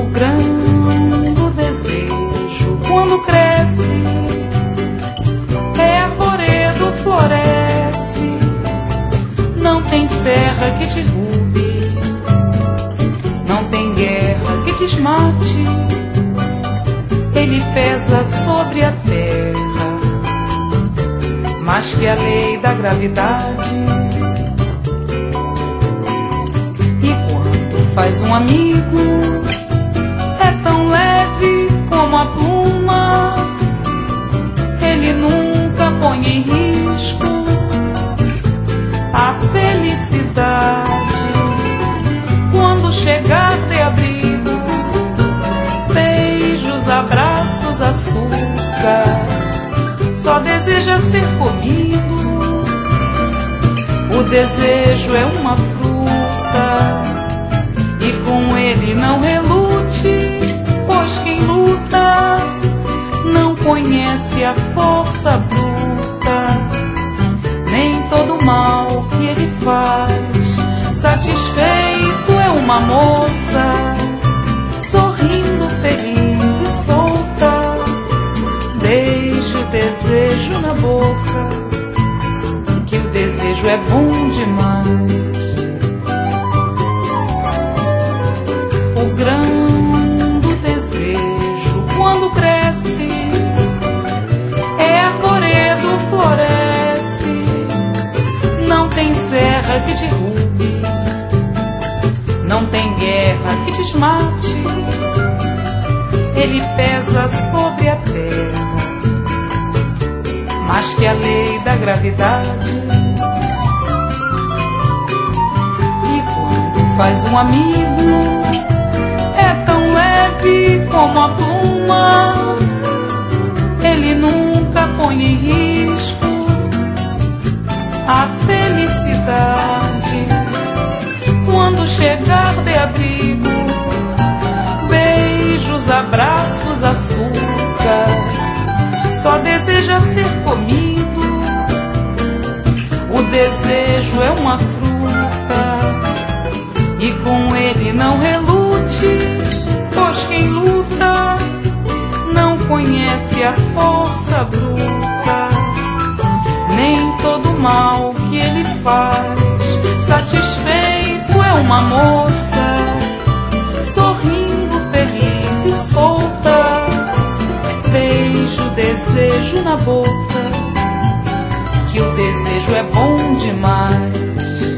grão do desejo, quando cresce, é arvoredo, floresce. Não tem serra que derrube, não tem guerra que desmate. Ele pesa sobre a terra, mais que a lei da gravidade. E quando faz um amigo, é tão leve como a pluma. Ele nunca põe em risco a felicidade. Quando chegar de abrigo, beijos, abraços, açúcar, só deseja ser comido. O desejo é uma fruta, e com ele não relute, pois quem luta não conhece a força bruta, nem todo o mal que ele faz. Satisfeito é uma moça, sorrindo, feliz e solta. Deixa o desejo na boca, que o desejo é bom demais. O grão do desejo, quando cresce, é arvoredo, floresce. Não tem serra que derrube, não tem guerra que desmate. Ele pesa sobre a terra, mais que a lei da gravidade. E quando faz um amigo, é tão leve como a pluma. Ele nunca põe em risco a felicidade. Quando chegar de abrigo, beijos, abraços, açúcar, só deseja ser comido. O desejo é uma fruta, e com ele não relute, pois quem luta não conhece a força bruta, nem todo o mal que ele faz. Satisfeito é uma moça, sorrindo, feliz e solta. Beijo o desejo na boca, que o desejo é bom demais.